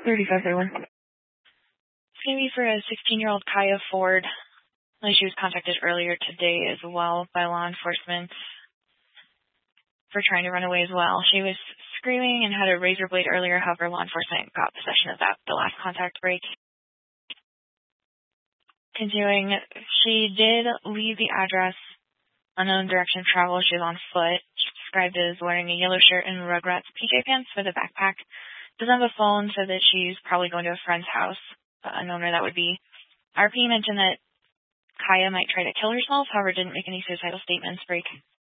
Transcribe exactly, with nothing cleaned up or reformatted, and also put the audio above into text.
thirty-five thirty-one. It's going to be for a sixteen-year-old Kaya Ford. She was contacted earlier today as well by law enforcement for trying to run away as well. She was screaming and had a razor blade earlier. However, law enforcement got possession of that, the last contact break. Continuing, she did leave the address, unknown direction of travel. She was on foot. She described as wearing a yellow shirt and Rugrats P J pants with a backpack. Doesn't have a phone, said that she's probably going to a friend's house, uh, unknown where that would be. R P mentioned that Kaya might try to kill herself, however, didn't make any suicidal statements. Break.